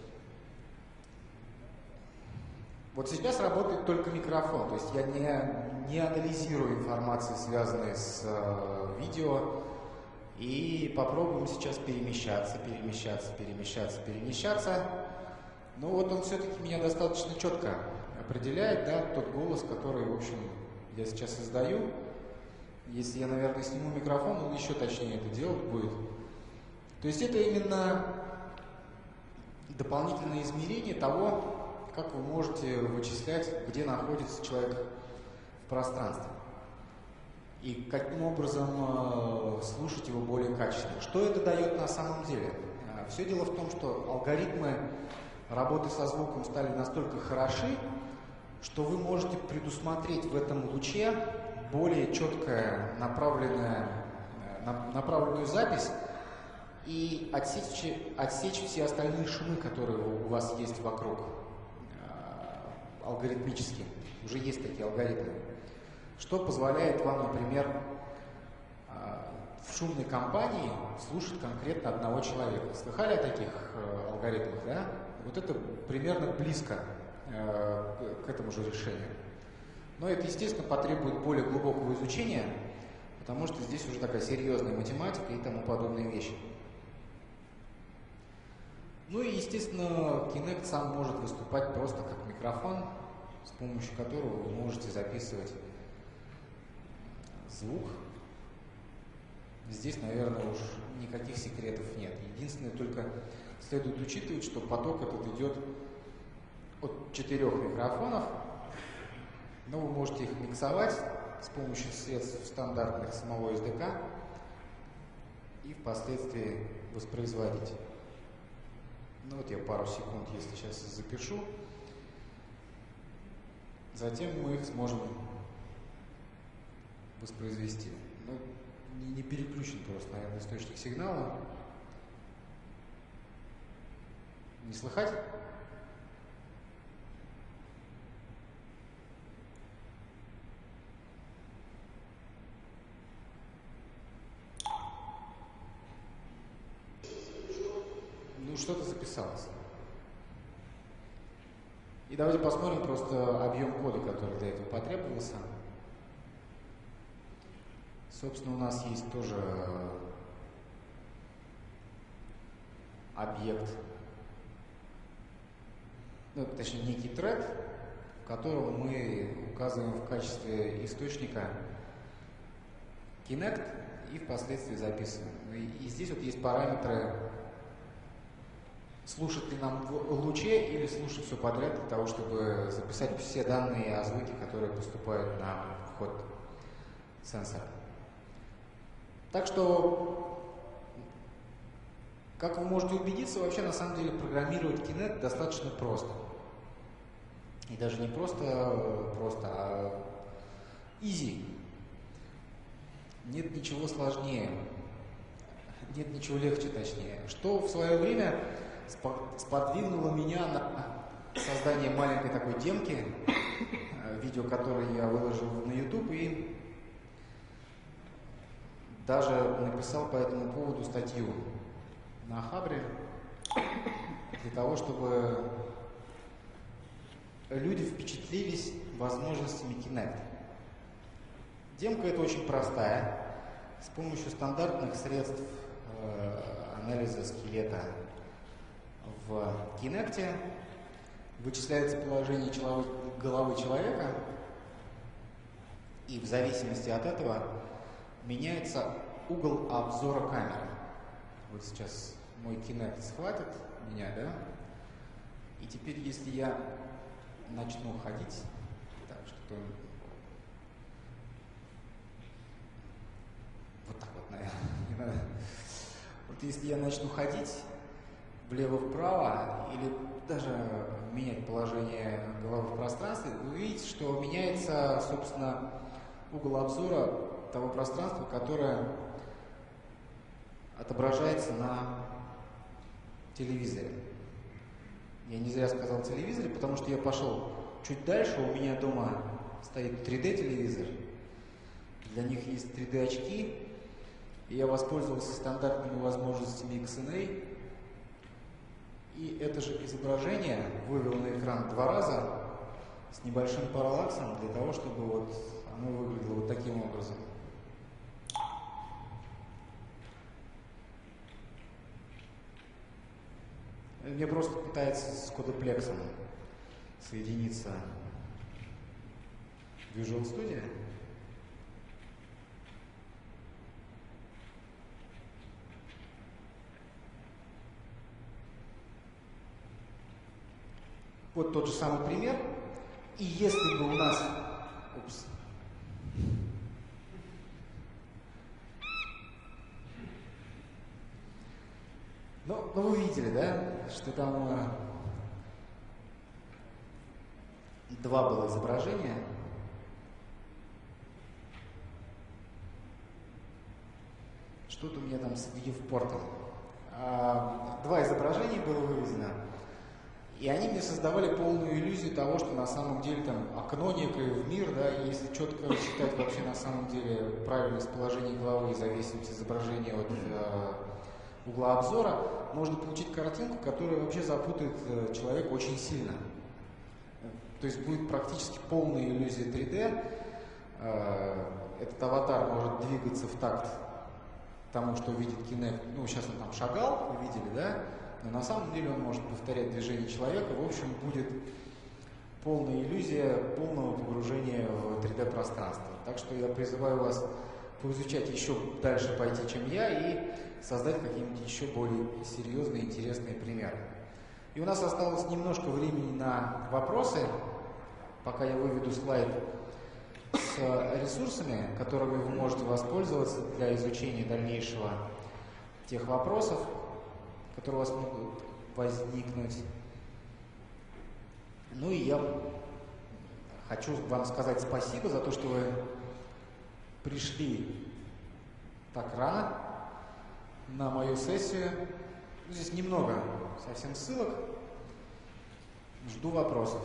Вот сейчас работает только микрофон, то есть я не, не анализирую информацию, связанную с э, видео, и попробуем сейчас перемещаться, перемещаться, перемещаться, перемещаться. Но вот он все-таки меня достаточно четко определяет, да, тот голос, который, в общем, я сейчас издаю. Если я, наверное, сниму микрофон, он еще точнее это делать будет. То есть это именно дополнительное измерение того, как вы можете вычислять, где находится человек в пространстве. И каким образом э, слушать его более качественно. Что это дает на самом деле? Э, все дело в том, что алгоритмы работы со звуком стали настолько хороши, что вы можете предусмотреть в этом луче более четкая направленная, на, направленную запись и отсечь, отсечь все остальные шумы, которые у вас есть вокруг, э, алгоритмически. Уже есть такие алгоритмы. Что позволяет вам, например, э, в шумной компании слушать конкретно одного человека. Слыхали о таких э, алгоритмах, да? Вот это примерно близко э, к этому же решению. Но это, естественно, потребует более глубокого изучения, потому что здесь уже такая серьезная математика и тому подобные вещи. Ну и, естественно, Kinect сам может выступать просто как микрофон, с помощью которого вы можете записывать звук. Здесь, наверное, уж никаких секретов нет. Единственное, только следует учитывать, что поток этот идет от четырех микрофонов, но вы можете их миксовать с помощью средств стандартных самого эс ди кей и впоследствии воспроизводить. Ну вот я пару секунд, если сейчас запишу, затем мы их сможем воспроизвести. Ну, не, не переключен просто, наверное, источник сигнала. Не слыхать? что-то записалось. И давайте посмотрим просто объем кода, который для этого потребовался. Собственно, у нас есть тоже объект, ну, точнее, некий тред, в котором мы указываем в качестве источника Kinect и впоследствии записываем. И, и здесь вот есть параметры, слушать ли нам в луче или слушать все подряд для того, чтобы записать все данные о звуке, которые поступают на вход сенсора. Так что, как вы можете убедиться, вообще на самом деле программировать Kinect достаточно просто. И даже не просто просто, а easy. Нет ничего сложнее, нет ничего легче, точнее. Что в свое время сподвигнуло меня на создание маленькой такой демки, видео, которое я выложил на YouTube, и даже написал по этому поводу статью на Хабре, для того, чтобы люди впечатлились возможностями Kinect. Демка эта очень простая. С помощью стандартных средств э, анализа скелета в Kinect вычисляется положение человек, головы человека, и в зависимости от этого меняется угол обзора камеры. Вот сейчас мой Kinect схватит меня, да? И теперь, если я начну ходить, так что вот так вот, наверное, не надо. Вот если я начну ходить влево-вправо или даже менять положение головы в пространстве, вы увидите, что меняется, собственно, угол обзора того пространства, которое отображается на телевизоре. Я не зря сказал телевизоре, потому что я пошел чуть дальше, у меня дома стоит три дэ телевизор, для них есть три дэ очки, и я воспользовался стандартными возможностями икс эн эй, и это же изображение вывел на экран два раза с небольшим параллаксом для того, чтобы вот оно выглядело вот таким образом. Мне просто пытается с кодеплексом соединиться Visual Studio. Вот тот же самый пример. И если бы у нас... Упс. Ну, ну, вы видели, да, что там э, два было изображения. Что-то у меня там с viewport'ом. А, два изображения было выведено, и они мне создавали полную иллюзию того, что на самом деле там окно некое в мир, да, и если четко рассчитать вообще на самом деле правильность положения головы и зависимость изображения от э, угла обзора, можно получить картинку, которая вообще запутает э, человека очень сильно. То есть будет практически полная иллюзия три дэ. Э, этот аватар может двигаться в такт тому, что видит Kinect. Ну, сейчас он там шагал, вы видели, да? Но на самом деле он может повторять движение человека. В общем, будет полная иллюзия полного погружения в три дэ пространство. Так что я призываю вас поизучать еще дальше пойти, чем я, и создать какие-нибудь еще более серьезные, интересные примеры. И у нас осталось немножко времени на вопросы, пока я выведу слайд с ресурсами, которыми вы можете воспользоваться для изучения дальнейшего тех вопросов, которые у вас могут возникнуть. Ну и я хочу вам сказать спасибо за то, что вы пришли так рано на мою сессию. Здесь немного совсем ссылок. Жду вопросов.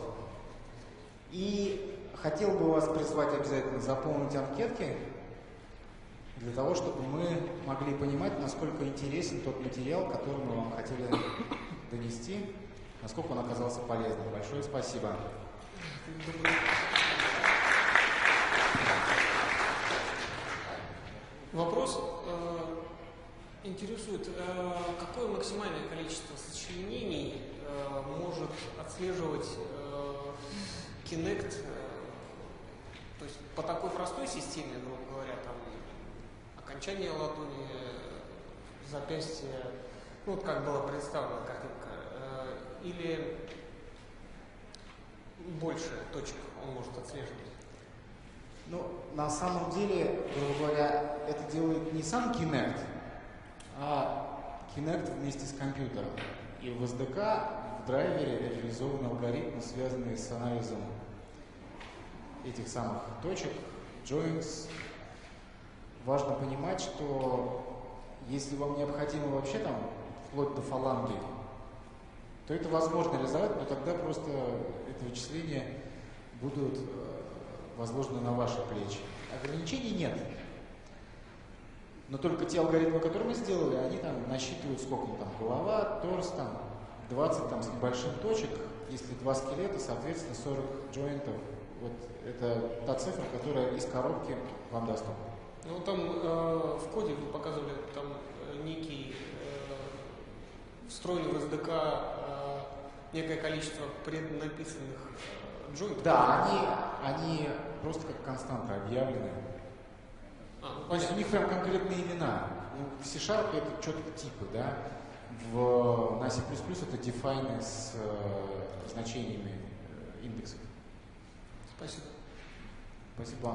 И хотел бы вас призвать обязательно заполнить анкетки, для того, чтобы мы могли понимать, насколько интересен тот материал, который мы вам хотели донести, насколько он оказался полезным. Большое спасибо. Вопрос э, интересует, э, какое максимальное количество сочленений э, может отслеживать э, Kinect, э, то есть по такой простой системе, грубо говоря, там окончание ладони, запястье, ну вот как была представлена картинка, э, или больше точек он может отслеживать? Ну, на самом деле, грубо говоря, это делает не сам Kinect, а Kinect вместе с компьютером. И в эс ди кей в драйвере реализованы алгоритмы, связанные с анализом этих самых точек, joints. Важно понимать, что если вам необходимо вообще там вплоть до фаланги, то это возможно реализовать, но тогда просто это вычисления будут возложены на ваши плечи. Ограничений нет. Но только те алгоритмы, которые мы сделали, они там насчитывают сколько там, голова, торс, там, двадцать там, с небольшим точек. Если два скелета, соответственно, сорок джойнтов. Вот это та цифра, которая из коробки вам доступна. Ну, там э, в коде вы показывали там э, некий э, встроенный в эс ди кей э, некое количество преднаписанных э, джойнтов. Да, они, они просто как константы объявлены. А, ну, То есть у них прям конкретные имена. Ну, в C-Sharp это четко типы, да. В, на C++ это define с э, значениями э, индексов. Спасибо. Спасибо.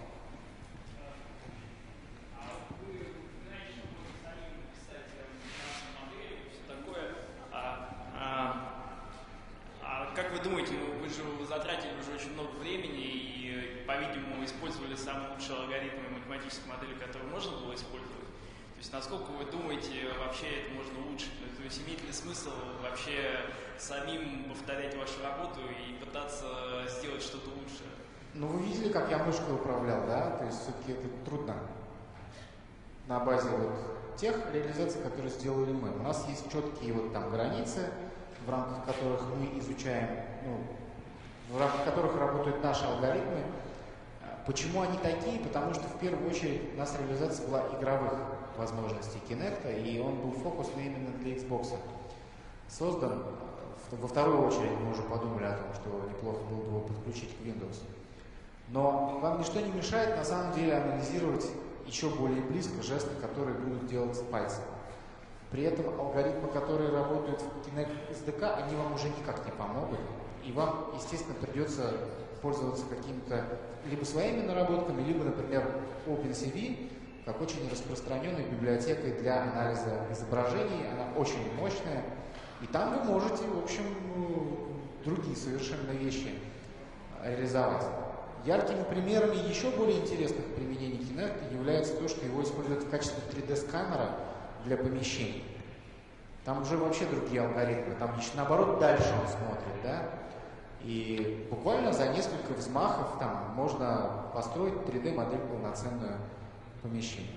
Как вы думаете, ну, вы же затратили уже очень много времени и, по-видимому, использовали самые лучшие алгоритмы математической модели, которые можно было использовать. То есть насколько вы думаете, вообще это можно улучшить? То есть имеет ли смысл вообще самим повторять вашу работу и пытаться сделать что-то лучше? Ну, вы видели, как я мышкой управлял, да? То есть все-таки это трудно. На базе вот тех реализаций, которые сделали мы. У нас есть четкие вот там границы, в рамках которых мы изучаем, ну, в рамках которых работают наши алгоритмы. Почему они такие? Потому что в первую очередь у нас реализация была игровых возможностей Kinect, и он был фокусный именно для Xbox. Создан. Во вторую очередь мы уже подумали о том, что неплохо было бы его подключить к Windows. Но вам ничто не мешает на самом деле анализировать еще более близко жесты, которые будут делать пальцем. При этом алгоритмы, которые работают в Kinect эс ди кей, они вам уже никак не помогут. И вам, естественно, придется пользоваться какими-то либо своими наработками, либо, например, OpenCV, как очень распространенной библиотекой для анализа изображений. Она очень мощная. И там вы можете, в общем, другие совершенно вещи реализовать. Яркими примерами еще более интересных применений Kinect является то, что его используют в качестве три дэ-сканера для помещений. Там уже вообще другие алгоритмы. Там еще наоборот дальше он смотрит, да? И буквально за несколько взмахов там можно построить три дэ-модель полноценную помещения.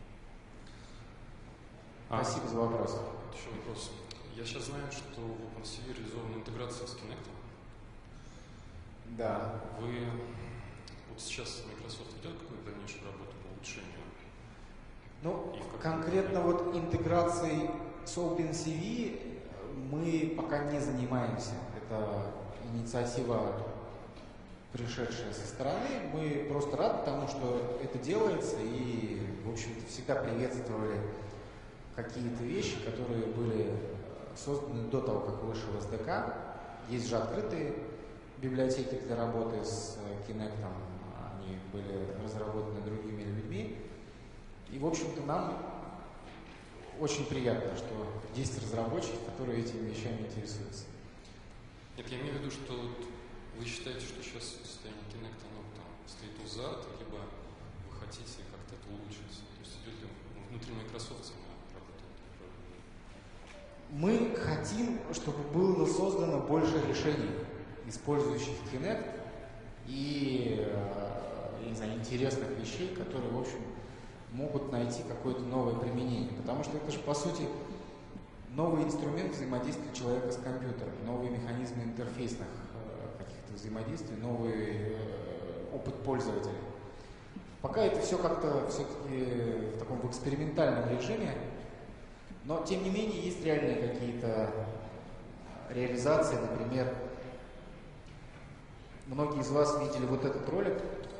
А, Спасибо за вопрос. Еще вопрос. Я сейчас знаю, что в OpenCV реализована интеграция с Kinect. Да. Вы вот сейчас Microsoft ведет какую-то дальнейшую работу по улучшению? Ну, конкретно вот интеграцией с OpenCV мы пока не занимаемся. Это инициатива, пришедшая со стороны. Мы просто рады тому, что это делается, и, в общем-то, всегда приветствовали какие-то вещи, которые были созданы до того, как вышел эс ди кей. Есть же открытые библиотеки для работы с Kinect, они были разработаны другими людьми. И, в общем-то, нам очень приятно, что есть разработчики, которые этими вещами интересуются. Нет, я имею в виду, что вот вы считаете, что сейчас состояние Kinect, оно там стоит у зад, либо вы хотите как-то это улучшить? То есть идет ли внутри Microsoft сама работа? Мы хотим, чтобы было создано больше решений, использующих Kinect, и, не знаю, интересных вещей, которые, в общем, могут найти какое-то новое применение. Потому что это же, по сути, новый инструмент взаимодействия человека с компьютером, новые механизмы интерфейсных э, каких-то взаимодействий, новый э, опыт пользователя. Пока это все как-то все-таки в таком в экспериментальном режиме, но тем не менее есть реальные какие-то реализации, например, многие из вас видели вот этот ролик,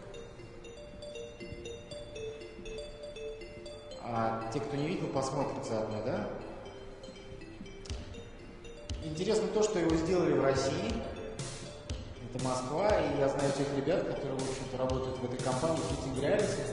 а те, кто не видел, посмотрят заодно, да? Интересно то, что его сделали в России. Это Москва, и я знаю тех ребят, которые, в общем-то, работают в этой компании Fitting Reality.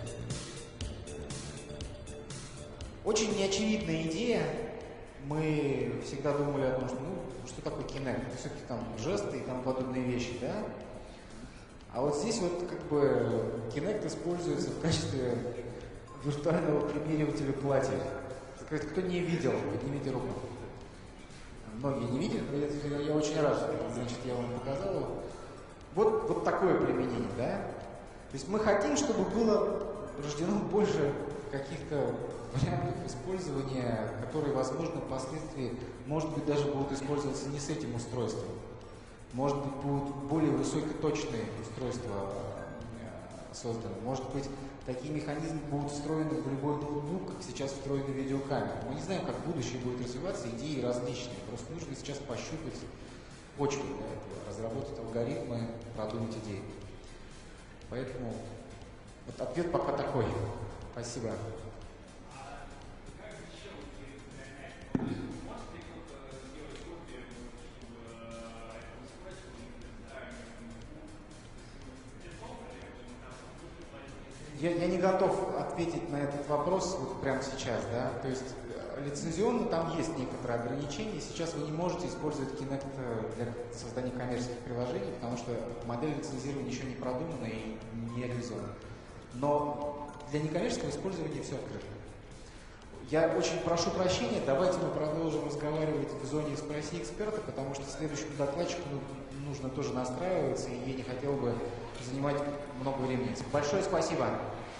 Очень неочевидная идея. Мы всегда думали о том, что, ну, что такое Kinect? Это все-таки там жесты и тому подобные вещи, да? А вот здесь вот как бы Kinect используется в качестве виртуального примеривателя платья. Кто не видел, поднимите руку. Многие не видят, но я, я очень рад, значит, я вам показал его. Вот, вот такое применение, да? То есть мы хотим, чтобы было рождено больше каких-то вариантов использования, которые, возможно, впоследствии, может быть, даже будут использоваться не с этим устройством. Может быть, будут более высокоточные устройства созданы. Может быть, такие механизмы будут встроены в любой ноутбук, как сейчас встроены видеокамеры. Мы не знаем, как будущее будет развиваться, идеи различные. Просто нужно сейчас пощупать почву для этого, разработать алгоритмы, продумать идеи. Поэтому вот ответ пока такой. Спасибо. Я, я не готов ответить на этот вопрос вот прямо сейчас, да, то есть лицензионно там есть некоторые ограничения, сейчас вы не можете использовать Kinect для создания коммерческих приложений, потому что модель лицензирования еще не продумана и не реализована. Но для некоммерческого использования все открыто. Я очень прошу прощения, давайте мы продолжим разговаривать в зоне «Спроси эксперта», потому что следующему докладчику нужно тоже настраиваться, и я не хотел бы занимать много времени. Большое спасибо.